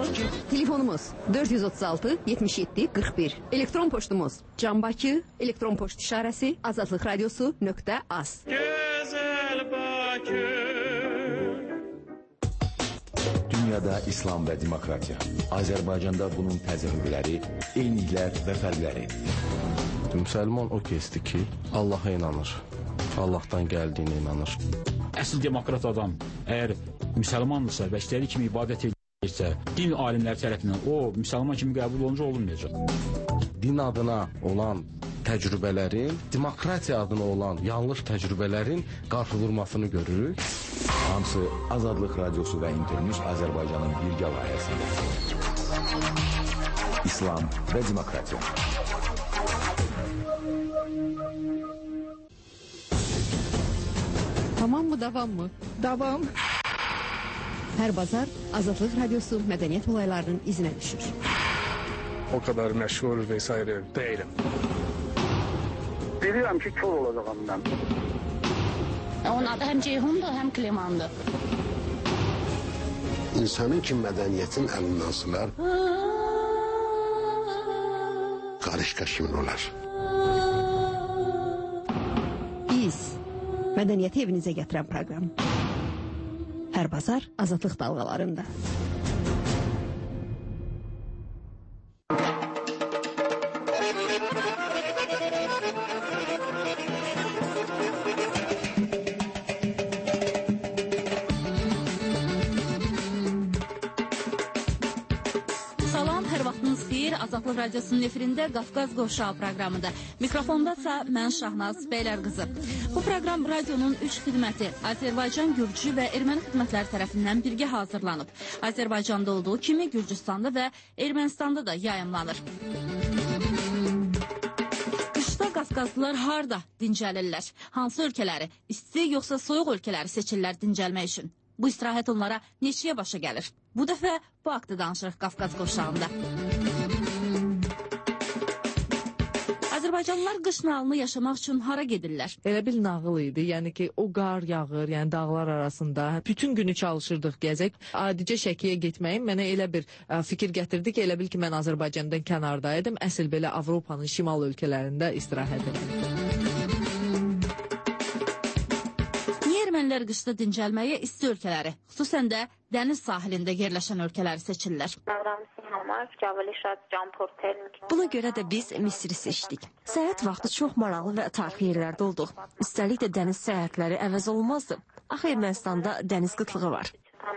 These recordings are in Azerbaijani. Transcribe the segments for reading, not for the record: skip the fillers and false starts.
Telefonumuz 436 77 41. Elektron poçtumuz Canbakı, elektron poçt işarəsi azadlıqradiosu.az. Gözəl Bakı. Dünyada İslam və demokratiya. Azərbaycanda bunun təzahürləri, eyniliklər və fərqləri. Müsəlman o kəsdir ki, Allaha inanır. Allahdan gəldiyinə inanır. Əsl demokrat adam əgər müsəlmandırsa və istədiyi kimi ibadət edirsə, din alimləri tərəfindən o müsəlman kimi qəbul olunmayacaq. Din adına olan təcrübələrin, demokratiya adına olan yanlış təcrübələrin qarşı vurmasını görürük. Hamısı Azadlıq Radiosu və İnternews Azərbaycanın birgə layihəsində. İslam və demokratiya. Tamam mı, davam mı? Davam. Hər bazar Azadlıq Radiosu mədəniyyət olaylarının izinə düşür. O kadar məşhur vesaire değilim. Biliyorum ki kör olacağım ben. Onun adı hem Ceyhun'dur hem Kliman'dır. İnsanın ki mədəniyyətin əlindən asılar, qarışqa kimin olar? Biz mədəniyyəti evinizə gətirən proqram. Hər bazar Azadlıq dalğalarında. Azadlıq Radiosunun efirində Qafqaz Qovşağı proqramıdır. Mikrofonda mən Şahnaz Bəylərqızı. Bu proqram radionun 3 xidməti Azərbaycan, Gürcü və Erməni xidmətləri tərəfindən birgə hazırlanıb. Azərbaycanda olduğu kimi Gürcüstanda və Ermənistanda da yayımlanır. Qışda Qafqazlılar harda dincəlirlər? Hansı ölkələri, isti yoxsa soyuq ölkələri seçirlər dincəlmək üçün? Bu istirahət onlara neçəyə başa gəlir? Bu dəfə bu haqda danışırıq Qafqaz Qovşağında. Azərbaycanlılar qış nağılını yaşamaq üçün hara gedirlər? Elə bil nağıl idi. Yəni ki, o qar yağır, yəni dağlar arasında. Bütün günü çalışırdıq gəzək. Adicə Şəkiyə getməyim mənə elə bir fikir gətirdi ki, elə bil ki, mən Azərbaycandan kənardaydım. Əsl belə Avropanın şimal ölkələrində istirahət edirdim. Niyə ermənilər qışda dincəlməyə isti ölkələri, xüsusən də dəniz sahilində yerləşən ölkələri seçirlər? Buna görə də biz Misri seçdik. Səyahət vaxtı çox maraqlı və tarixi yerlərdə olduq. Üstəlik də dəniz səyahətləri əvəz olunmazdı. Axı Ermənistanda dəniz qıtlığı var.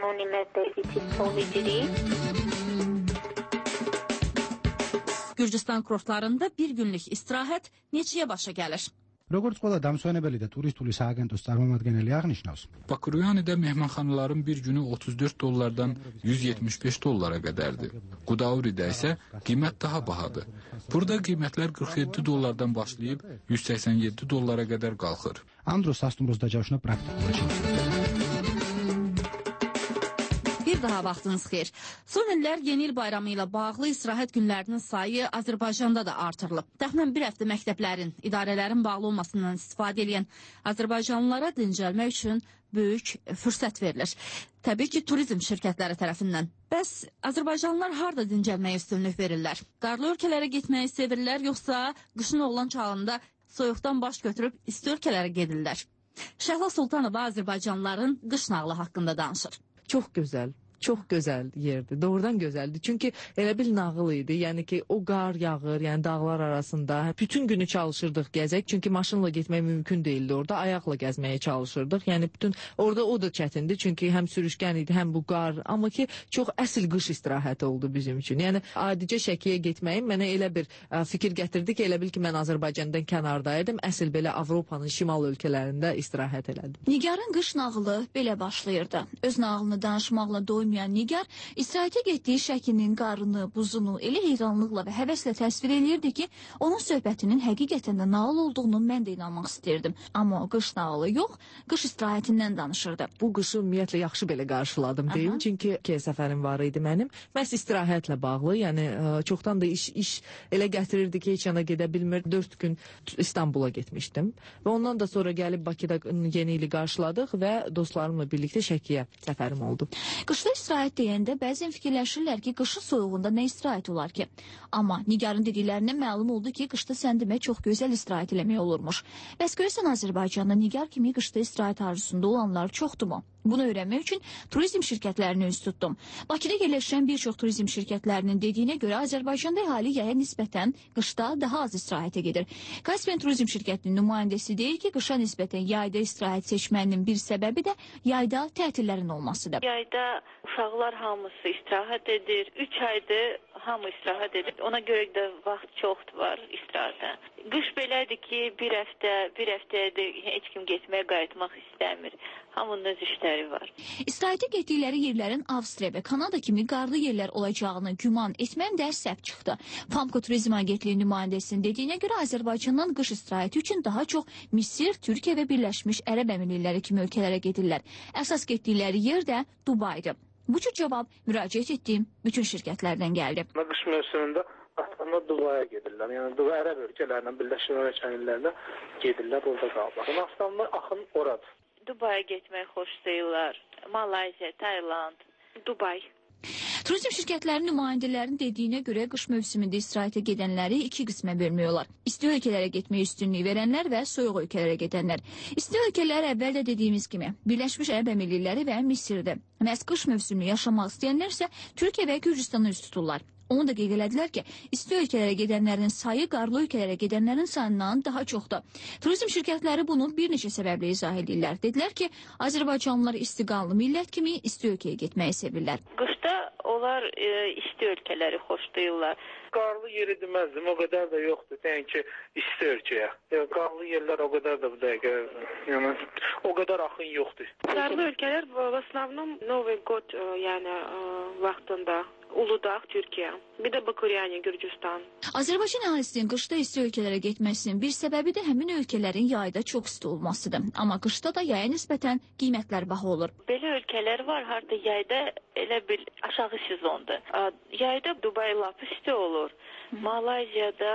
Gürcüstan kurortlarında bir günlük istirahət neçəyə başa gəlir? Როგორც ყველა დამსვენებელი და ტურისტული სააგენტოს წარმომადგენელი აღნიშნავს, Bakıryanı'da mehmanxanaların bir günü 34 dollardan 175 dollara qədərdir. Qudauri'də isə qiymət daha bahadır. Burada qiymətlər 47 dollardan başlayıb 187 dollara qədər qalxır. Andros სასტუმროს დაჯავშნა პრაქტიკულად შეუძლებელია. Bir daha vaxtınız xeyir. Son illər Yeni il bayramı ilə bağlı istirahət günlərinin sayı Azərbaycanda da artırılıb. Təxminən bir həftə məktəblərin, idarələrin bağlı olmasından istifadə edən Azərbaycanlılara dincəlmək üçün böyük fürsət verilir. Təbii ki, turizm şirkətləri tərəfindən. Bəs Azərbaycanlılar harda dincəlməyə üstünlük verirlər? Qarlı ölkələrə getməyi sevirlər, yoxsa qışın oğlan çağında soyuqdan baş götürüb isti ölkələrə gedirlər? Şəhla Sultanova Azərbaycanlıların qış nağılı haqqında danışır. Çox gözəl. Çox gözəl yerdir. Doğrudan gözəldir. Çünki elə bil nağıl idi. Yəni ki, o qar yağır, yəni dağlar arasında. Bütün günü çalışırdıq gəzək. Çünki maşınla getmək mümkün değildi orada. Ayaqla gəzməyə çalışırdıq. Yəni bütün orada o da çətindir. Çünki həm sürüşkən idi, həm bu qar. Amma ki, çox əsl qış istirahəti oldu bizim üçün. Yəni adicə Şəkiyə getməyim mənə elə bir fikir gətirdi ki, elə bil ki, mən Azərbaycandan kənardaydım. Əsl belə Avropanın şimal ölkələrində istirahət elədim. Nigarın qış nağılı belə başlayırdı. Öz nağılını danışmaqla doymayan Nigar istirahətə getdiyi Şəkinin qarını, buzunu elə heyranlıqla və həvəslə təsvir eləyirdi ki, onun söhbətinin həqiqətən də nağıl olduğunu mən də inanmaq istəyirdim. Amma o qış nağılı yox, qış istirahətindən danışırdı. Bu qışı ümumiyyətlə yaxşı belə qarşıladım deyim. Çünki 2 səfərim var idi mənim. Məhz istirahətlə bağlı, yəni çoxdan da iş elə gətirirdi ki, heç yana gedə bilmir. 4 gün İstanbula getmişdim və ondan da sonra gəlib Bakıda yeni ili qarşıladıq və dostlarımla birlikdə Şəkiyə səfərim oldu. Qışda istirahət deyəndə bəzən fikirləşirlər ki, qışın soyuğunda nə istirahət olar ki? Amma Nigarın dediklərindən məlum oldu ki, qışda sən demək çox gözəl istirahət eləmək olurmuş. Bəs görürsən Azərbaycanda Nigar kimi qışda istirahət arzusunda olanlar çoxdurmu? Bunu öyrənmək üçün turizm şirkətlərini üz tutdum. Bakıda yerləşən bir çox turizm şirkətlərinin dediyinə görə Azərbaycanda əhali yaya nisbətən qışda daha az istirahətə gedir. Kaspian Turizm şirkətinin nümayəndəsi deyir ki, qışa nisbətən yayda istirahət seçmənin bir səbəbi də yayda tətillərin olmasıdır. Yayda uşaqlar hamısı istirahət edir. 3 aydır hamı istirahət edir. Ona görə də vaxt çoxdur var istirahətə. Qış belədir ki, bir həftədir heç kim getməyə qayıtmaq istəmir. Hamının öz işləri var. İstirahətə getdikləri yerlərin Avstriya və Kanada kimi qarlı yerlər olacağını güman etmən də səb çıxdı. Famko Turizm Agentliyi nümayəndəsinin dediyinə görə Azərbaycandan qış istirahəti üçün daha çox Misir, Türkiyə və Birləşmiş Ərəb Əmirlikləri kimi ölkələrə gedirlər. Əsas getdikləri yer də Dubaydır. Bu cür cavab müraciət etdiyim bütün şirkətlərdən gəldi. Qış mövsümündə aslında Dubaya gedirlər. Yəni Dubai ərəb ölkələrindən, Birləşmiş Ərəb Əmirliklərindən gedirlər, orada qalırlar. Aslında axın oradır. Dubaya getmək xoşlayırlar. Malayziya, Tayland, Dubay. Turizm şirkətlərinin nümayəndələrinin dediyinə görə qış mövsümündə istirahətə gedənləri iki qismə bölmüyorlar. İsti ölkələrə getməyə üstünlük verənlər və soyuq ölkələrə gedənlər. İsti ölkələr əvvəldə dediyimiz kimi Birləşmiş Ərəb Əmirlikləri və Misirdir. Məhz qış mövsümünü yaşamaq istəyənlər isə Türkiyə və Gürcüstanı üst tuturlar. Onu da qeyd elədilər ki, isti ölkələrə gedənlərin sayı qarlı ölkələrə gedənlərin sayından daha çoxdur. Turizm şirkətləri bunu bir neçə səbəblə izah edirlər. Dedilər ki, Azərbaycanlılar isti qanlı millət kimi isti ölkəyə getməyi sevirlər. Qışda onlar isti ölkələri xoşlayırlar. Qarlı yeri deməzdim, o qədər də yoxdur. Yəni ki, isti ölkəyə. Qarlı yerlər o qədər də bu dəqiqə, yəni o qədər axın yoxdur. Qarlı ölkələr в основном Новый год, yəni vaxtında Uludağ, Türkiyə, bir də Bakuriyani, Gürcüstan. Azərbaycan əhalisinin qışda isti ölkələrə getməsinin bir səbəbi də həmin ölkələrin yayda çox isti olmasıdır. Amma qışda da yaya nisbətən qiymətlər baha olur. Belə ölkələr var, harda yayda elə bil aşağı sezondur. Yayda Dubay lap isti olur. Malayziyada,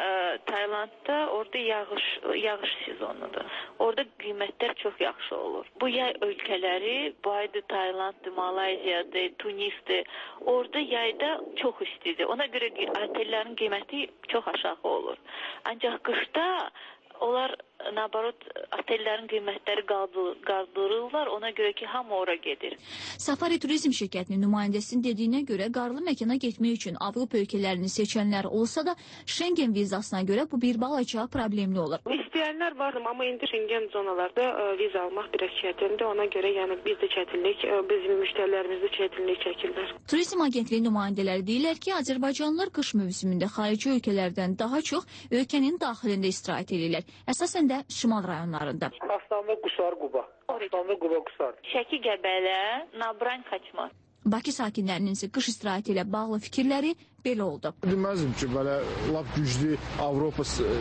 Taylandda orada yağış sezonudur. Orada qiymətlər çox yaxşı olur. Bu yay ölkələri, bu ayda Taylanddır, Malayziyadır, Tunisdir. Orada yayda çox istidir. Ona görə otellərin qiyməti çox aşağı olur. Ancaq qışda onlar nabarot otellərin qiymətləri qaldırırlar, ona görə ki, hamı ora gedir. Safari Turizm şirkətinin nümayəndəsinin dediyinə görə qarlı məkana getmək üçün Avropa ölkələrini seçənlər olsa da Schengen vizasına görə bu bir balaca problemli olur. İstəyənlər var, amma indi Schengen zonalarda viza almaq biraz çətindir. Ona görə yəni biz də çətinlik, bizim müştərilərimiz də çətinlik çəkirlər. Turizm agentliyi nümayəndələri deyirlər ki, Azərbaycanlılar qış mövsümündə xarici ölkələrdən daha çox ölkənin daxilində istirahət edirlər. Əsasən də şimal rayonlarında. Aslında Qusar, Quba. Aslında Quba, Qusar. Şəki, Qəbələ, Nabran, Xaçmaz. Bakı sakinlərinin isə qış istirahəti ilə bağlı fikirləri belə oldu. Deməzdim ki, belə lap güclü Avropa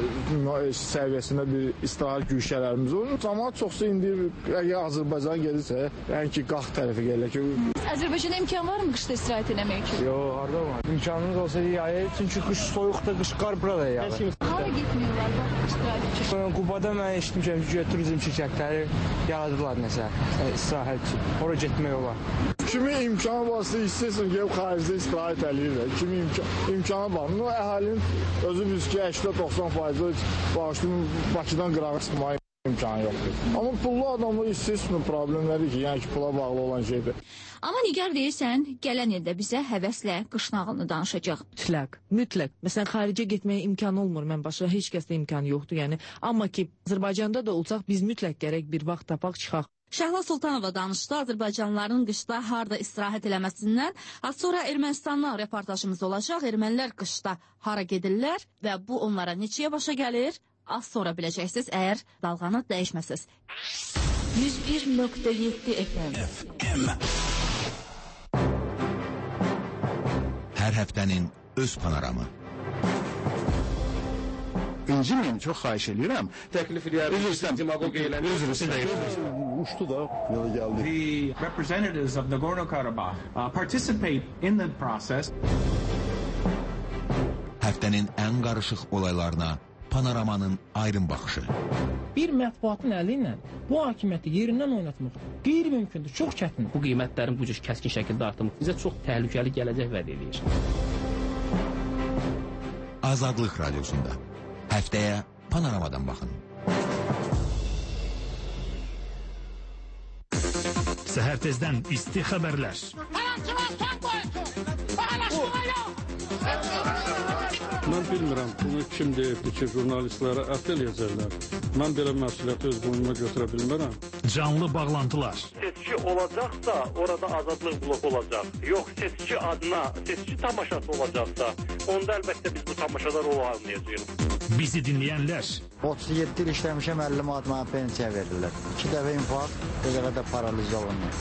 səviyyəsində bir istirahət güşələrimiz olur. Amma çoxsa indi əgər Azərbaycana gedirsə, yəni ki, qalx tərəfə gəlir ki... Azərbaycanda imkan var mı qışda istirahət eləmək üçün? Yox, harada var. İmkanımız olsa yayı, çünki qış soyuqda, qış qar burada yağır. Hara getmiyorlar bax istirahət üçün? Qubada mən eşitmişəm ki, turizm şirkətləri yaradılar nəsə, istirahət üçün. Ora getmək olar. Kimi imkan varsa istəyirsən ki, xaricdə istirahət eləyirlər. Kimi imkana var. Əhalinin özü biz ki, 80-90% bağışlayın, Bakıdan qırağa çıxmaya imkanı yoxdur. Amma pullu adamlar istəyirsin problemləri ki, yəni ki, pula bağlı olan şeydir. Amma Nigar deyirsən, gələn ildə bizə həvəslə qış nağılını danışacaq. Mütləq. Məsələn, xaricə getməyə imkan olmur. Mən başqa heç kəsdə imkanı yoxdur. Yəni, amma ki, Azərbaycanda da olsaq, biz mütləq gərək bir vaxt tapaq, çıxaq. Şəhla Sultanova danışdı Azərbaycanlıların qışda harda istirahət eləməsindən. Az sonra Ermənistandan reportajımız olacaq. Ermənilər qışda hara gedirlər və bu onlara neçəyə başa gəlir? Az sonra biləcəksiniz, əgər dalğanı dəyişməsiz. 101.7 FM. Hər həftənin öz panoramı. İncimin, çox xahiş edirəm. Təklif edirəm, demagog eylənir. Uçdu da, yola gəldi. The representatives of Nagorno-Karabakh participate in the process. Həftənin ən qarışıq olaylarına Panoramanın ayrım baxışı. Bir mətbuatın əli ilə bu hakimiyyəti yerindən oynatmaq qeyri-mümkündür, çox çətindir. Bu qiymətlərin bu cür kəskin şəkildə artırmaq bizə çox təhlükəli gələcək vəd edir. Azadlıq Radyosunda. Həftəyə Panoramadan baxın. Səhər tezdən isti xəbərlər. Mən bilmirəm, bunu kim deyibdir ki, jurnalistlərə ət eləyəcəklər. Mən belə məsuliyyəti öz boynuma götürə bilmərəm. Canlı bağlantılar. Seçki olacaqsa, orada azadlıq bloku olacaq. Yox, seçki adına, seçki tamaşası olacaqsa, onda əlbəttə biz bu tamaşalar o almayacağıq. Bizi dinləyənlər. 37 il işləmişəm, 50 manat mənə pensiya verirlər. 2 dəfə infarkt, bir dəfə də paraliza olunur.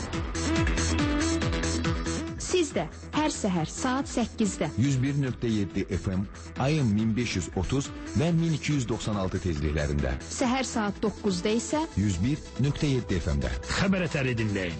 Siz də hər səhər saat 8-də 101.7 FM, ayın 1530 və 1296 tezliklərində. Səhər saat 9-da isə 101.7 FM-də. Xəbər ətəri dinləyin.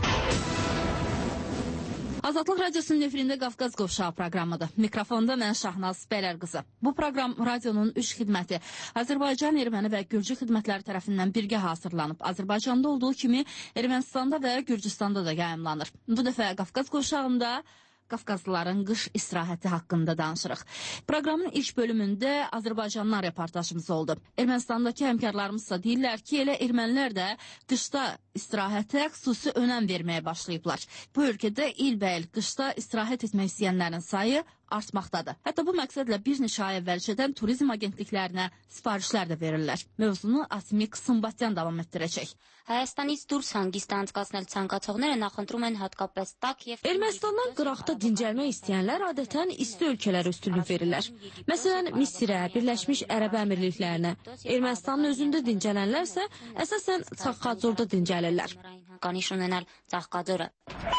Azadlıq Radiosunun efirində Qafqaz Qovşağı proqramıdır. Mikrofonda mən Şahnaz Bərər qızı. Bu proqram radionun 3 xidməti Azərbaycan, Erməni və Gürcü xidmətləri tərəfindən birgə hazırlanıb. Azərbaycanda olduğu kimi Ermənistanda və Gürcüstanda da yayımlanır. Bu dəfə Qafqaz Qovşağında Qafqazlıların qış istirahəti haqqında danışırıq. Proqramın ilk bölümündə Azərbaycandan reportajımız oldu. Ermənistandakı həmkarlarımızsa deyirlər ki, elə ermənilər də qışda istirahətə xüsusi önəm verməyə başlayıblar. Bu ölkədə ilbəil qışda istirahət etmək istəyənlərin sayı artmaqdadır. Hətta bu məqsədlə bir neçə ay əvvəlcədən turizm agentliklərinə sifarişlər də verirlər. Mövzunu Asmik Sımbatyan davam etdirəcək. Հայաստանից դուրս հանգիստ անցկացնել ցանկացողները նախընտրում են հատկապես տաք եւ Ermənistandan qıraqda dincəlmək istəyənlər adətən isti ölkələrə üstünlük verirlər. Məsələn, Misirə, Birləşmiş Ərəb Əmirliklərinə. Ermənistanın özündə dincələnlər isə əsasən Çaxqadzorda dincəlirlər. Կանիշ ունենալ Ծաղկաձորը։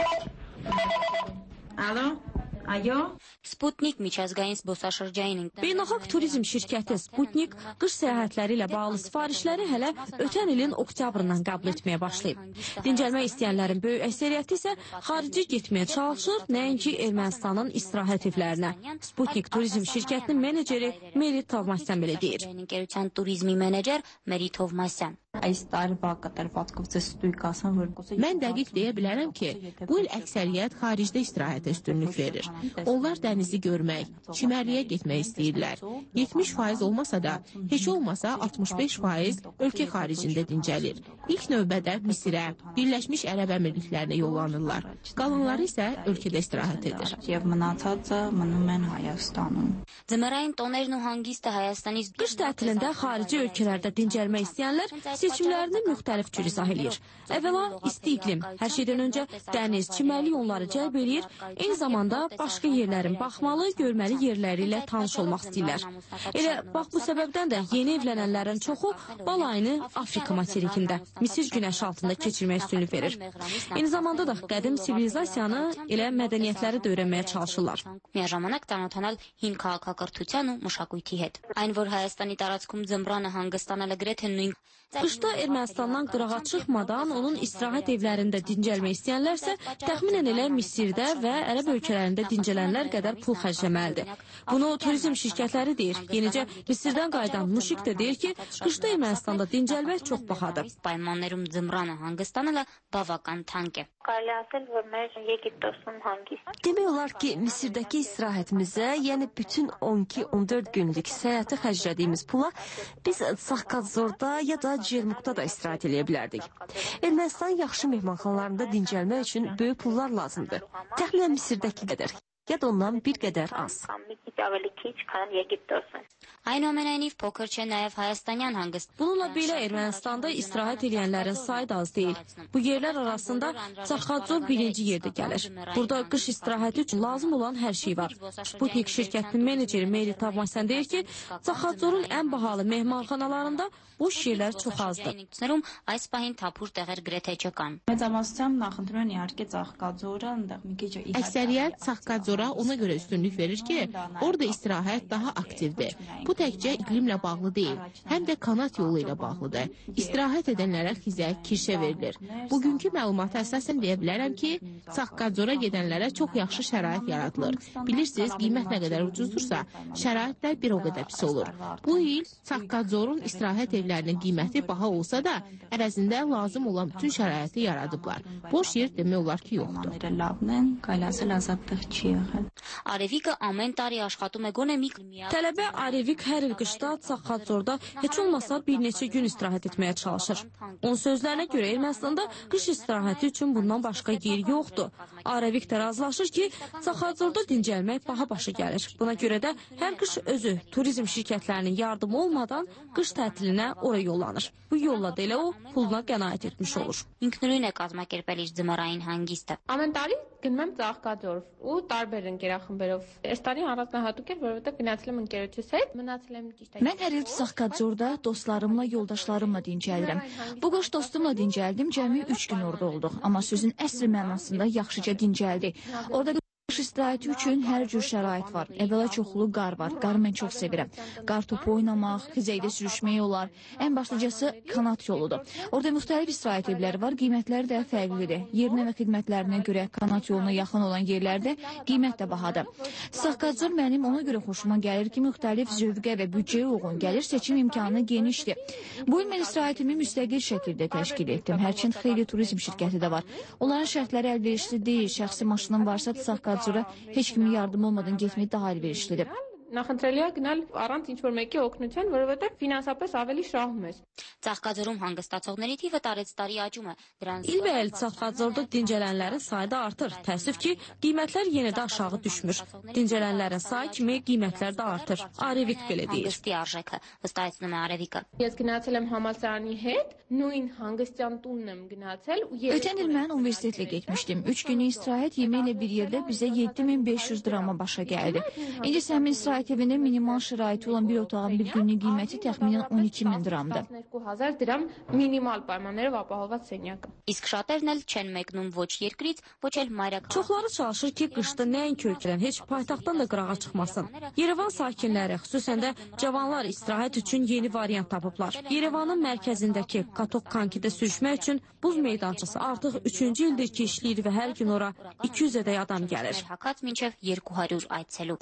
Ալո Այո, Sputnik միջազգային զբոսաշրջային Beynəlxalq turizm şirkəti Sputnik qış səyahətləri ilə bağlı sifarişləri hələ ötən ilin oktyabrından qəbul etməyə başlayıb. Dincəlmək istəyənlərin böyük əksəriyyəti isə xarici getməyə çalışır, nəinki Ermənistanın istirahət evlərinə. Sputnik turizm şirkətinin meneceri Meri Tovmasyan belə deyir. Ընկերության turizmi menecer Meri Tovmasyan. Mən dəqiq deyə bilərəm ki, bu il əksəriyyət xaricdə istirahətə üstünlük verir. Onlar dənizi görmək, çimərliyə getmək istəyirlər. 70% olmasa da, heç olmasa 65% ölkə xaricində dincəlir. İlk növbədə Misirə, Birləşmiş Ərəb Əmirliklərinə yollanırlar. Qalanları isə ölkədə istirahət edir. Ձմեռային տոներն ու հանգիստը Հայաստանից Qış tətilində xarici ölkələrdə dincəlmək istəyənlər seçimlərini müxtəlif cür izah edir. Əvvəla isti iqlim, hər şeydən öncə dəniz, çimərlik onları cəlb edir, eyni zamanda başqa yerlərin baxmalı, görməli yerləri ilə tanış olmaq istəyirlər. Elə bax bu səbəbdən də yeni evlənənlərin çoxu bal ayını Afrika materikində, Misir günəşi altında keçirmək üstünlük verir. Eyni zamanda da qədim sivilizasiyanı, elə mədəniyyətləri də öyrənməyə çalışırlar. Միաժամանակ ծանոթանալ հին քաղաքակրթության ու մշակույթի հետ։ Այն որ Հայաստանի տարածքում ձմռանը հանգստանալը գրեթե նույն Qışda Ermənistandan qırağa çıxmadan onun istirahət evlərində dincəlmək istəyənlərsə təxminən elə Misirdə və Ərəb ölkələrində dincələnlər qədər pul xərcləməlidir. Bunu turizm şirkətləri deyir. Yenicə Misirdən qayıdan Muşik də deyir ki, qışda Ermənistanda dincəlmək çox bahadır. Պայմաններում ձմռանը հանգստանալը բավական թանկ է։ Demək olar ki, Misirdəki istirahətimizə, yəni bütün 12-14 günlük səyahətə xərclədiyimiz pula biz Çaxqadzorda ya da Cermukda da istirahət edə bilərdik. Ermənistan yaxşı mehmanxanalarında dincəlmək üçün böyük pullar lazımdır. Təxminən Misirdəki qədər, ya da ondan bir qədər az. Այնուամենայնիվ փոքր չէ նաև հայաստանյան հանգիստ։ Bununla belə Ermənistanda istirahət edənlərin sayı da az deyil. Bu yerlər arasında Çaxqadzor birinci yerdə gəlir. Burada qış istirahəti üçün lazım olan hər şey var. Sputnik şirkətinin meneceri Meri Tovmasyan deyir ki, Çaxqadzorun ən bahalı mehmanxanalarında boş yerlər çox azdır. Այս պահին թափուր տեղեր գրեթե չկան։ Əksəriyyət Çaxqadzora Sonra ona görə üstünlük verir ki, orada istirahət daha aktivdir. Bu təkcə iqlimlə bağlı deyil, həm də kanat yolu ilə bağlıdır. İstirahət edənlərə xizək, kirşə verilir. Bugünkü məlumata əsasən deyə bilərəm ki, Saqqacora gedənlərə çox yaxşı şərait yaradılır. Bilirsiniz, qiymət nə qədər ucuzdursa, şəraitlər bir o qədər pis olur. Bu il Saqqacorun istirahət evlərinin qiyməti baha olsa da, əvəzində lazım olan bütün şəraiti yaradıblar. Boş yer demək olar ki, yoxdur. Արևիկը ամեն տարի աշխատում է գոնե մի Tələbə Arevik hər il qışda Saqqacorda heç olmasa bir neçə gün istirahət etməyə çalışır. Onun sözlərinə görə Ermənistanda qış istirahəti üçün bundan başqa yer yoxdur. Arevik də razılaşır ki, Saqqacorda dincəlmək baha başa gəlir. Buna görə də hər qış özü turizm şirkətlərinin yardımı olmadan qış tətilinə ora yollanır. Bu yolla da elə o puluna qənaət etmiş olur. Ինքնուրույն է կազմակերպել իր ձմեռային հանգիստը։ Ամեն տարի գնում եմ Ծաղկաձոր ու տարբեր ընկերախմբերով։ Այս տարի առանձնահատուկ էր, որովհետև գնացել եմ ընկերոջս հետ, մնացել եմ ճիշտ։ Mən hər il Saqqacorda dostlarımla, yoldaşlarımla dincəlirəm. Bu qış dostumla dincəldim, cəmi 3 gün orada olduq. Amma sözün əsl mənasında yaxşıca dincəldik. Orada qış istirahəti üçün hər cür şərait var. Əvvəla çoxlu qar var. Qarı mən çox sevirəm. Qar topu oynamaq, xizəkdə sürüşmək olar. Ən başlıcası kanat yoludur. Orada müxtəlif istirahət evləri var. Qiymətləri də fərqlidir. Yerinə və xidmətlərinə görə kanat yoluna yaxın olan yerlərdə qiymət də bahadır. Saqqacor mənim ona görə xoşuma gəlir ki, müxtəlif zövqə və büdcəyə uyğun gəlir. Seçim imkanı genişdir. Bu il mən istirahətimi müstəqil şəkildə təşkil etdim. Hərçənd xeyli turizm şirkəti də var. Onların şərtləri əlverişli deyil. Şəxsi maşının varsa Saqqacora heç kimin yardım olmadan getmək daha əlverişlidir. Նախընտրելի է գնալ առանց ինչ-որ մեկի օգնության, որովհետև ֆինանսապես ավելի շահում ես։ Ծաղկաձորում հանգստացողների թիվը տարեց տարի աճում է։ İlbəil Saqqacorda dincələnlərin sayı da artır. Təəssüf ki, qiymətlər yenə də aşağı düşmür. Dincələnlərin sayı kimi qiymətlər də artır. Arevik belə deyir. Հանգստի արժեքը վստահեցնում է Արևիկը։ Ես գնացել եմ համալսարանի հետ, նույն հանգստյան տունն եմ գնացել ու Ötən il mən universitetlə getmişdim. 3 günlük istirahət yeməklə bir yerdə bizə 7500 drama başa gəldi. İndi səmin istirahət evində minimal şəraiti olan bir otağın bir günlük qiyməti təxminən 12000 dramdır. 2000 դրամ մինիմալ պայմաններով ապահովված սենյակը։ Իսկ շատերն էլ չեն մեկնում ոչ երկրից, ոչ էլ մայրաքաղաք։ Çoxları çalışır ki, qışda nəinki ölkədən, heç paytaxtdan da qırağa çıxmasın. Yerevan sakinləri, xüsusən də cavanlar istirahət üçün yeni variant tapıblar. Yerevanın mərkəzindəki Katok Kankidə sürüşmək üçün buz meydançası artıq 3-cü ildir ki, işləyir və hər gün ora 200-ədək adam gəlir. Հակած մինչև 200 այցելու։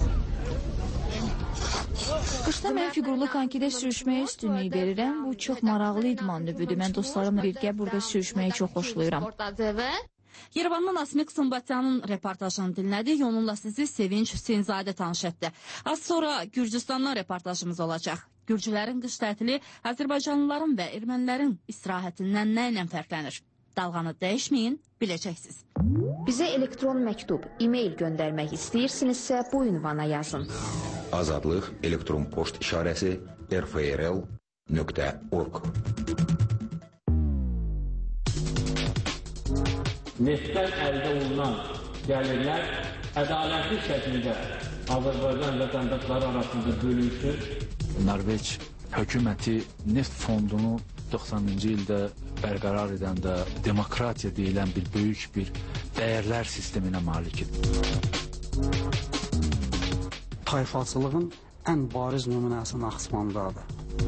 Qışda mən fiqurlu konkidə sürüşməyə üstünlük verirəm. Bu çox maraqlı idman növüdür. Mən dostlarımla birgə burada sürüşməyi çox xoşlayıram. Yerevandan Asmik Sımbatyanın reportajını dinlədik. Onunla sizi Sevinç Hüseynzadə tanış etdi. Az sonra Gürcüstandan reportajımız olacaq. Gürcülərin qış tətili Azərbaycanlıların və ermənilərin istirahətindən nə ilə fərqlənir? Dalğanı dəyişməyin, biləcəksiniz. Bizə elektron məktub, e-mail göndərmək istəyirsinizsə bu ünvana yazın. Azadlıq elektron poçt işarəsi rfrl.org. Neftdən əldə olunan gəlirlər ədalətli şəkildə Azərbaycan vətəndaşları arasında bölünsün. Norveç hökuməti neft fondunu 90-cı ildə bərqərar edəndə demokratiya deyilən bir böyük bir dəyərlər sisteminə malikdir. Tayfaçılığın ən bariz nümunəsi Naxçıvandadır.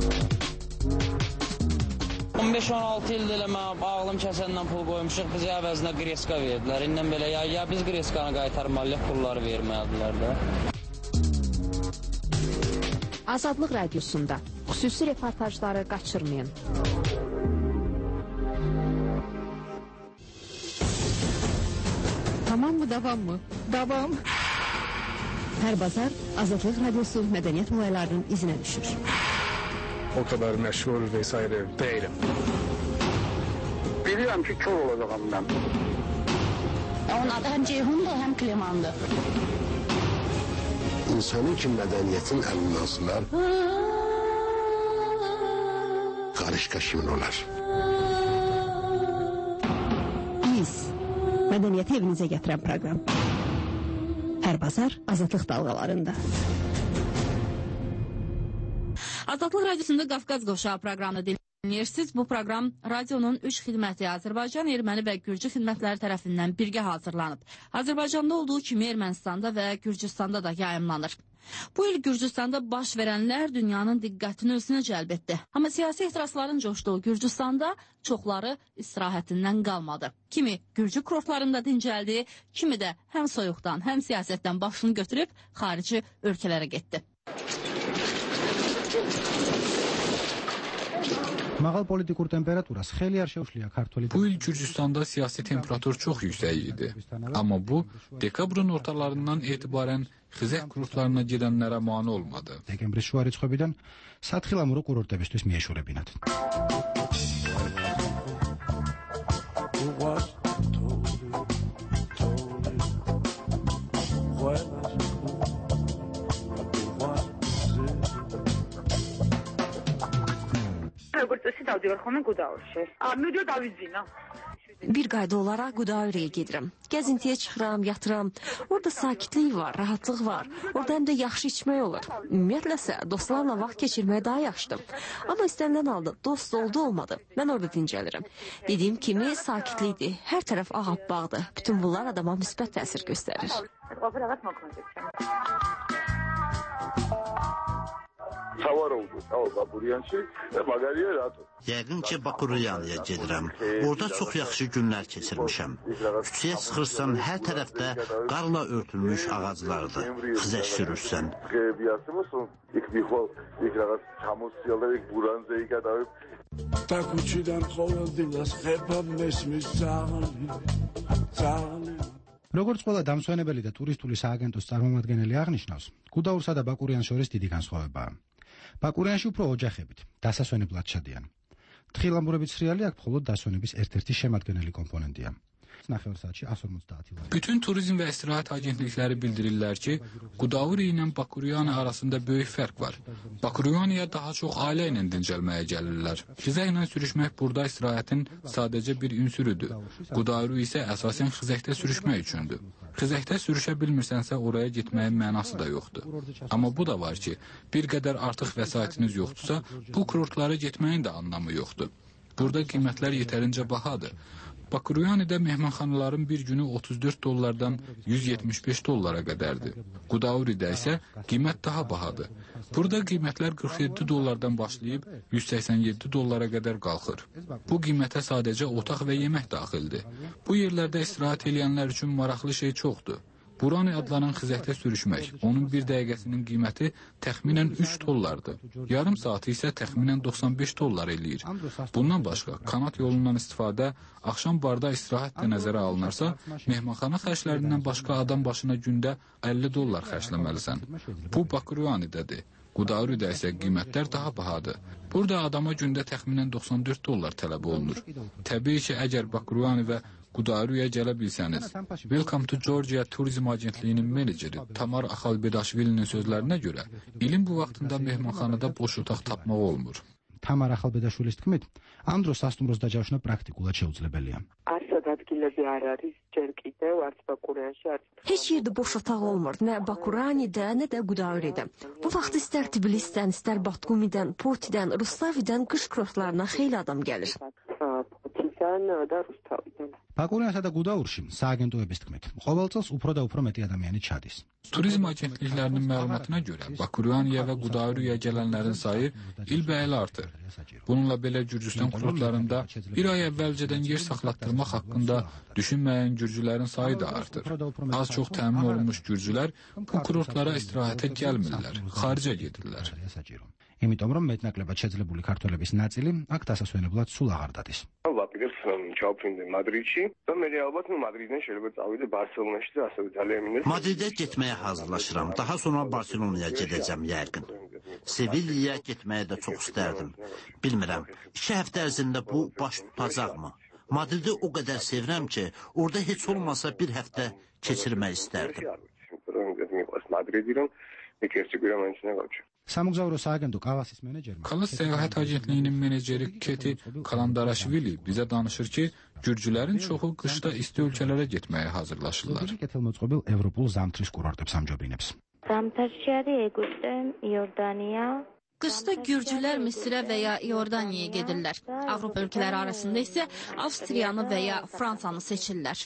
15-16 ildir elə mən ağlım kəsəndən pul qoymuşuq, bizə əvəzinə qreska verdilər. İndən belə ya biz qreskanı qaytarmalıyıq, pulları verməyədilər də. Azadlıq radiosunda xüsusi reportajları qaçırmayın. Tamam mı, davam mı? Davam. Hər bazar Azadlıq radiosu mədəniyyət olaylarının izinə düşür. O kadar meşhur vesaire değilim. Biliyorum ki kör olacağım ben. Onun adı həm Ceyhundur, həm Klemandır. İnsanın ki mədəniyyətin əlindən asılar, qarışqa kimin olar? Biz, mədəniyyəti evinizə gətirən proqram. Hər bazar Azadlıq dalğalarında. Azadlıq radiosunda Qafqaz Qoşağı proqramını Siz bu proqram radionun 3 xidməti Azərbaycan, Erməni və Gürcü xidmətləri tərəfindən birgə hazırlanıb. Azərbaycanda olduğu kimi Ermənistanda və Gürcüstanda da yayımlanır. Bu il Gürcüstanda baş verənlər dünyanın diqqətini özünə cəlb etdi. Amma siyasi etirazların coşduğu Gürcüstanda çoxları istirahətindən qalmadı. Kimi Gürcü kurortlarında dincəldi, kimi də həm soyuqdan, həm siyasətdən başını götürüb xarici ölkələrə getdi. Bu il Gürcüstanda siyasi temperatur çox yüksək idi. Amma bu, dekabrın ortalarından etibarən xizək kurortlarına gedənlərə mane olmadı. Bir qayda olaraq Qudauriyə gedirəm. Gəzintiyə çıxıram, yatıram. Orada sakitlik var, rahatlıq var. Orada həm də yaxşı içmək olur. Ümumiyyətlə isə dostlarla vaxt keçirmək daha yaxşıdır. Amma istənilən halda dost olmadı. Mən orada dincəlirəm. Dediyim kimi sakitlikdir. Hər tərəf ağappaqdır. Bütün bunlar adama müsbət təsir göstərir. Yəqin ki, Bakuryanıya gedirəm. Orada çox yaxşı günlər keçirmişəm. Küçəyə çıxırsan, hər tərəfdə qarla örtülmüş ağaclardır. Xizək sürürsən. როგორც ყველა დამსვენებელი და ტურისტული სააგენტოს წარმომადგენელი აღნიშნავს, გუდაურსა და ბაკურიანს შორის დიდი განსხვავებაა. ბაკურიანში უფრო ოჯახებით, დასასვენებლად ჩადიან. თხილამურებით სრიალი აქ მხოლოდ დასვენების ერთ-ერთი შემადგენელი კომპონენტია. Bütün turizm və istirahət agentlikləri bildirirlər ki, Qudauri ilə Bakuryan arasında böyük fərq var. Bakuryaniya daha çox ailə ilə dincəlməyə gəlirlər. Xizəklə sürüşmək burada istirahətin sadəcə bir ünsürüdür. Qudauri isə əsasən xizəkdə sürüşmək üçündür. Xizəkdə sürüşə bilmirsənsə oraya getməyin mənası da yoxdur. Amma bu da var ki, bir qədər artıq vəsaitiniz yoxdursa, bu kurortlara getməyin də anlamı yoxdur. Burada qiymətlər yetərincə bahadır. Bakuryanidə mehmanxanaların bir günü $34-dan $175 qədərdir. Qudauridə isə qiymət daha bahadır. Burada qiymətlər $47-dan başlayıb $187 qədər qalxır. Bu qiymətə sadəcə otaq və yemək daxildir. Bu yerlərdə istirahət edənlər üçün maraqlı şey çoxdur. Burani adlanan xizəkdə sürüşmək, onun bir dəqiqəsinin qiyməti təxminən $3-dır. Yarım saatı isə təxminən $95 eləyir. Bundan başqa, kanat yolundan istifadə, axşam barda istirahət də nəzərə alınarsa, mehmanxana xərclərindən başqa adam başına gündə $50 xərcləməlisən. Bu Bakuryanidədir. Qudauridə isə qiymətlər daha bahadır. Burada adama gündə təxminən $94 tələb olunur. Təbii ki, əgər Bakuryani və Qudauriyə gələ bilsəniz. Welcome to Georgia Turizm Agentliyinin meneceri Tamar Axalbedaşvilinin sözlərinə görə, ilin bu vaxtında mehmanxanada boş otaq tapmaq olmur. Tamar Axalbedaşvilis თქმით, ამ დროს სასტუმროს დაჯავშნა პრაქტიკულად შეუძლებელია. Heç yerdə boş otaq olmur, nə Bakuranidə, nə də Qudauridə. Bu vaxt istər Tbilisdən, istər Batkumidən, Portidən, Rustavidən qış kurortlarına xeyli adam gəlir. ბაკურიანსა და გუდაურში სააგენტოების თქმით, ყოველ წელს უფრო და უფრო მეტი ადამიანი ჩადის. Turizm agentliklərinin məlumatına görə Bakuryaniya və Qudauriya gələnlərin sayı ilbəil artır. Bununla belə Gürcüstan kurortlarında bir ay əvvəlcədən yer saxlatdırmaq haqqında düşünməyən gürcülərin sayı da artır. Az çox təmin olunmuş gürcülər bu kurortlara istirahətə gəlmirlər, xaricə gedirlər. იმიტომ რომ მეტნაკლებად შეძლებული ქართველების ნაწილი აქ დასასვენებლად სულ აღარ დადის. Madridə getməyə hazırlaşıram. Daha sonra Barselonaya gedəcəm yəqin. Sevillaya getməyə də çox istərdim. Bilmirəm, 2 həftə ərzində bu baş tutacaqmı? Madridi o qədər sevirəm ki, orada heç olmasa bir həftə keçirmək istərdim. სამოგზაურო სააგენტო კალასის მენეჯერმა Kalas Səyahət Agentliyinin meneceri Keti Kalandaraşvili bizə danışır ki, gürcülərin çoxu qışda isti ölkələrə getməyə hazırlaşırlar. კეთილმოწყობილ ევროპულ ზამთრის კურორტებს ამჯობინებს. ზამთარში არის ეგვიპტე, იორდანია, Qışda gürcülər Misirə və ya İordaniyaya gedirlər. Avropa ölkələri arasında isə Avstriyanı və ya Fransanı seçirlər.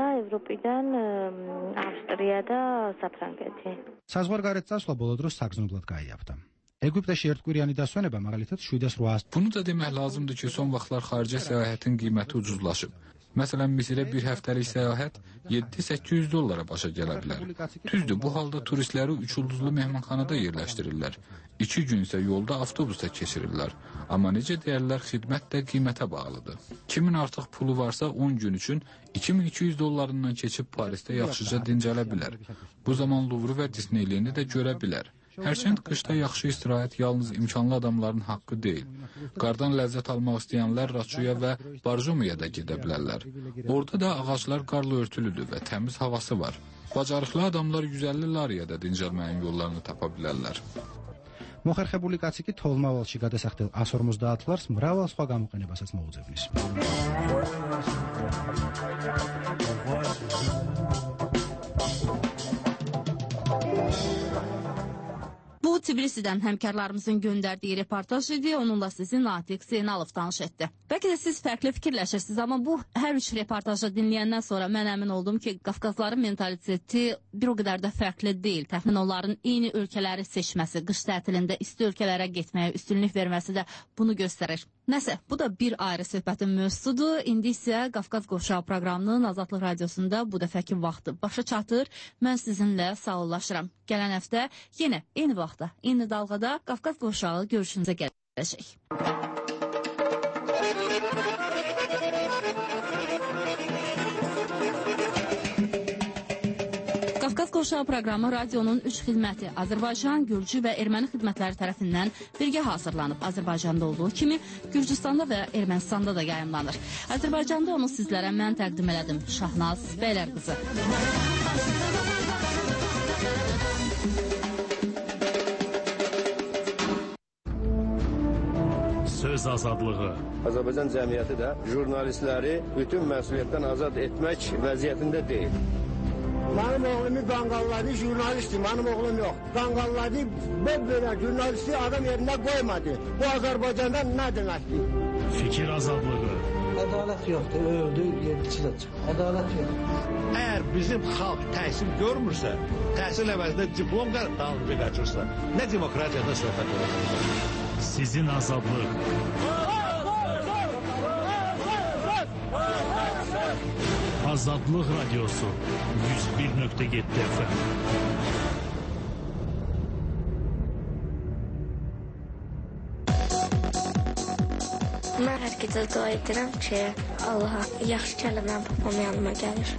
საზღვარგარეთ წასვლა ბოლო დროს საგრძნობლად გაიაფთა. Ეგვიპტეში ერთკვირიანი დასვენება მაგალითად 700. Bunu da demək lazımdır ki, son vaxtlar xaricə səyahətin qiyməti ucuzlaşıb. Məsələn, Misirə bir həftəlik səyahət 700-800 dollara başa gələ bilər. Düzdür, bu halda turistləri 3 ulduzlu mehmanxanada yerləşdirirlər. 2 gün isə yolda avtobusda keçirirlər. Amma necə deyərlər, xidmət də qiymətə bağlıdır. Kimin artıq pulu varsa 10 gün üçün 2200 dollarından keçib Parisdə yaxşıca dincələ bilər. Bu zaman Luvru və Disneyliyini də görə bilər. Hərçənd qışda yaxşı istirahət yalnız imkanlı adamların haqqı deyil. Qardan ləzzət almaq istəyənlər Raçuya və Barjumaya da gedə bilərlər. Orada da ağaclar qarla örtülüdür və təmiz havası var. Bacarıqlı adamlar 150 lariyada dincəlməyin yollarını tapa bilərlər. მოხერხებული კაცი კი თოლმავალში გადასახდელ 150 ლარს მრავალ სხვა გამოყენებასაც მოუძებნის. Bu Tbilisidən həmkarlarımızın göndərdiyi reportaj idi. Onunla sizi Natiq Zeynalov tanış etdi. Bəlkə də siz fərqli fikirləşirsiniz, amma bu hər üç reportajı dinləyəndən sonra mən əmin oldum ki, Qafqazların mentaliteti bir o qədər də fərqli deyil. Təxmin onların eyni ölkələri seçməsi, qış tətilində isti ölkələrə getməyə üstünlük verməsi də bunu göstərir. Nəsə, bu da bir ayrı söhbətin mövzusudur. İndi isə Qafqaz Qovşağı proqramının Azadlıq Radiosunda bu dəfəki vaxtı başa çatır. Mən sizinlə sağollaşıram. Gələn həftə yenə eyni vaxtda, eyni dalğada Qafqaz Qovşağı görüşünüzə gələcək. Qafqaz Qovşağı proqramı radionun 3 xidməti Azərbaycan, Gürcü və Erməni xidmətləri tərəfindən birgə hazırlanıb. Azərbaycanda olduğu kimi Gürcüstanda və Ermənistanda da yayımlanır. Azərbaycanda onu sizlərə mən təqdim elədim. Şahnaz Bəylərqızı. Söz azadlığı. Azərbaycan cəmiyyəti də jurnalistləri bütün məsuliyyətdən azad etmək vəziyyətində deyil. Mənim oğlumu qanqalladı, jurnalistdir, mənim oğlum yox. Qanqalladı, belə jurnalisti adam yerində qoymadı. Bu Azərbaycanda nə deməkdir? Fikir azadlığı. Ədalət yoxdur, öldü, yedisi də çıxır. Ədalət yoxdur. Əgər bizim xalq təhsil görmürsə, təhsil əvəzində diplom dalınca qaçırsa, nə demokratiyada söhbət olur? Sizin azadlıq. Azadlıq Radiosu 101.7 FM. Mən hər gecə dua edirəm ki, Allaha yaxşı kəlməm papam yanıma gəlir.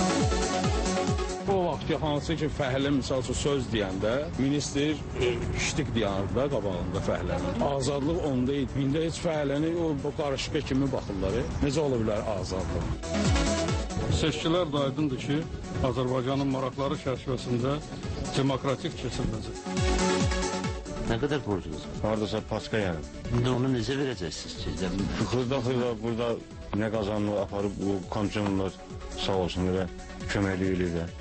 O vaxt hansı ki, fəhlə misal üçün söz deyəndə, minister iştik deyərdi də qabağında fəhlənin. Azadlıq onda idi. İndi heç fəhləni o qarışqa kimi baxırlar. Necə ola bilər azadlıq? Seçkilər də aydındır ki, Azərbaycanın maraqları çərçivəsində demokratik keçiriləcək. Nə qədər borcunuz var? Haradasa paska yəni. İndi onu necə verəcəksiniz ki? Xırda burada nə qazanını aparıb bu komissiyonlar sağ olsun və köməklik eləyirlər.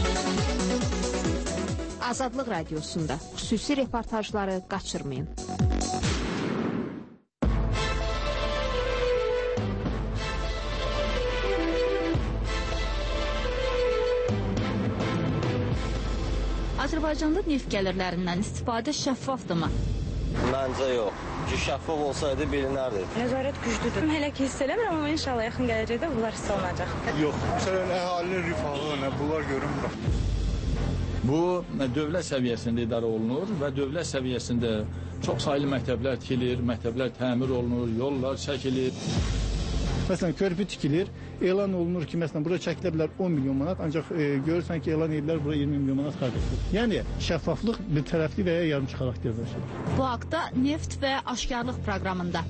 Azadlıq Radiosunda xüsusi reportajları qaçırmayın. Azərbaycanda neft gəlirlərindən istifadə şəffafdırmı? Məncə yox. Ki, şəffaf olsaydı bilinərdi. Nəzarət güclüdür. Hələ ki hiss eləmirəm, amma inşallah yaxın gələcəkdə bunlar hiss olunacaq. Yox, məsələn, əhalinin rifahı, bunlar görünmür. Bu, dövlət səviyyəsində idarə olunur və dövlət səviyyəsində çox saylı məktəblər tikilir, məktəblər təmir olunur, yollar çəkilir. Məsələn, körpü tikilir, elan olunur ki, məsələn, burada çəkilə bilər 10 milyon manat, ancaq görürsən ki, elan edilər burada 20 milyon manat xərclədir. Yəni, şəffaflıq bir tərəfli və ya yarımçı xarakterdir. Bu haqda Neft və Aşkarlıq proqramında.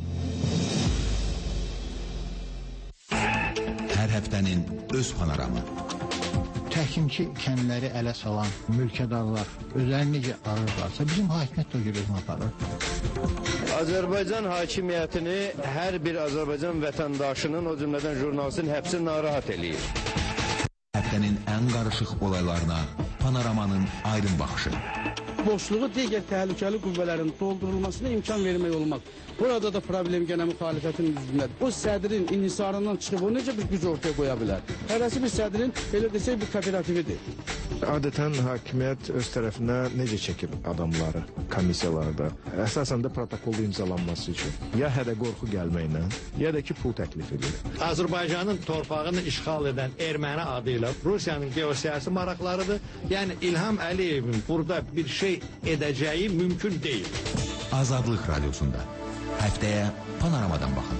Hər həftənin öz panoramı. Təhkimçi kəndləri ələ salan mülkədarlar özlərini necə arırlarsa, bizim hakimiyyət də görürüz aparır. Azərbaycan hakimiyyətini hər bir Azərbaycan vətəndaşının, o cümlədən jurnalistin həbsi narahat eləyir. Həftənin ən qarışıq olaylarına Panoramanın aydın baxışı. Boşluğu digər təhlükəli qüvvələrin doldurulmasına imkan vermək olmaq. Burada da problem gene müxalifətin üzündədir. O sədrin inhisarından çıxıb o necə bir güc ortaya qoya bilər? Hərəsi bir sədrin belə desək bir kooperatividir. Adətən hakimiyyət öz tərəfinə necə çəkir adamları komissiyalarda? Əsasən də protokolda imzalanması üçün. Ya hədə qorxu gəlməklə, ya da ki pul təklif edir. Azərbaycanın torpağını işğal edən erməni adı ilə Rusiyanın geosiyasi maraqlarıdır. Yəni İlham Əliyevin burada bir şey edəcəyi mümkün deyil. Azadlıq Radiosunda. Həftəyə Panoramadan baxın.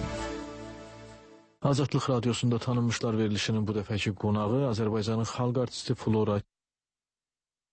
Azadlıq Radiosunda tanınmışlar verilişinin bu dəfəki qonağı Azərbaycanın xalq artisti Flora